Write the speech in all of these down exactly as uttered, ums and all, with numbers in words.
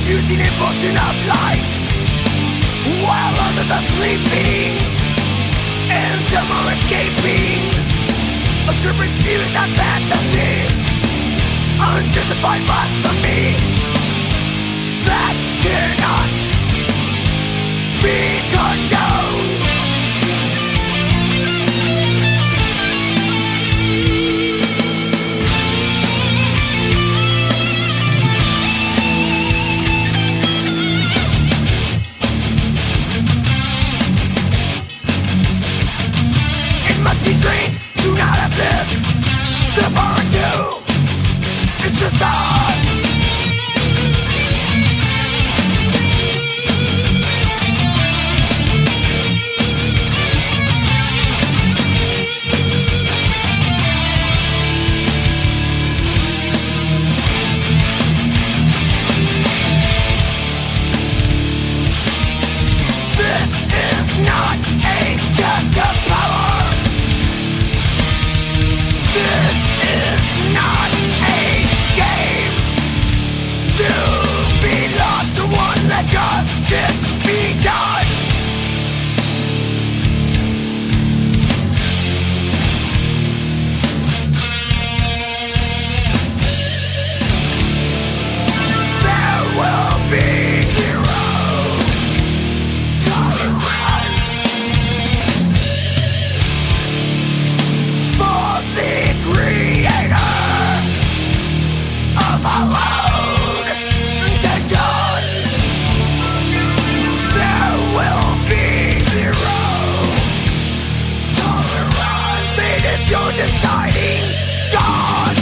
using a function of light, while others are sleeping and some are escaping. A stripper's views of fantasy, unjustified blasphemy that cannot be condoned. Be strange to not have lived so far into existence. This is not a test of power. This is not a game to be lost to one. Let justice be done. There will be zero tolerance for the creator of our own intentions. There will be zero tolerance. It is your deciding God.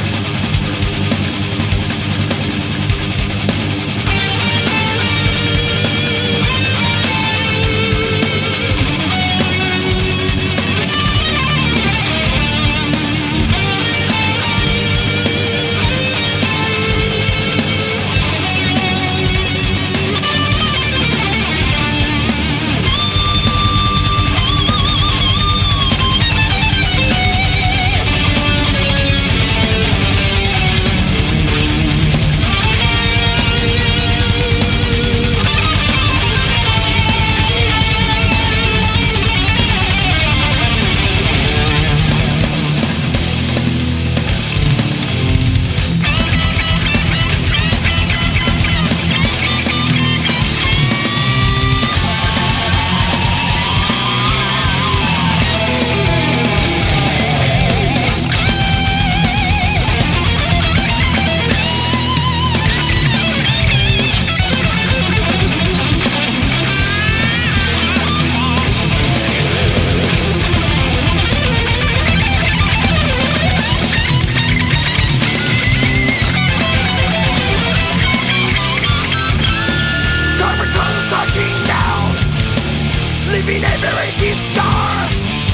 Leaving a very deep scar,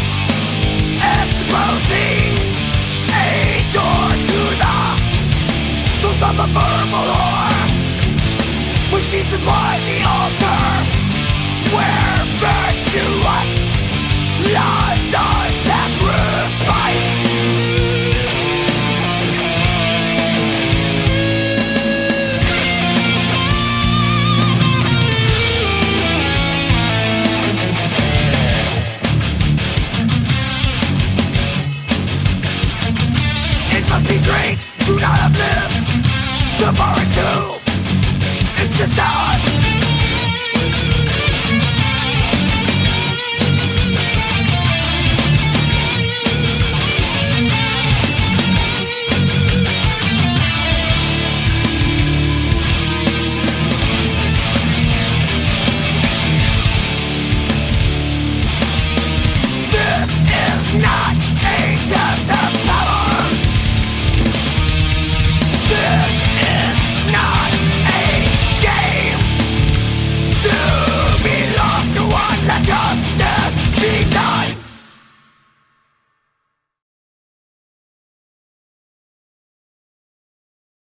exposing a door to the source of a verbal whore, when she supplied the altar where virtuous